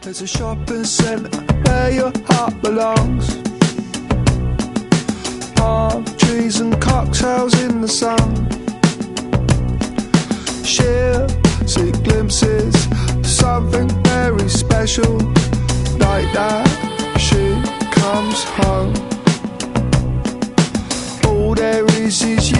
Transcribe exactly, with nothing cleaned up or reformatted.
There's a shopping centre where your heart belongs. Palm trees and cocktails in the sun. She'll see glimpses of something very special. Like that she comes home. All there is is you.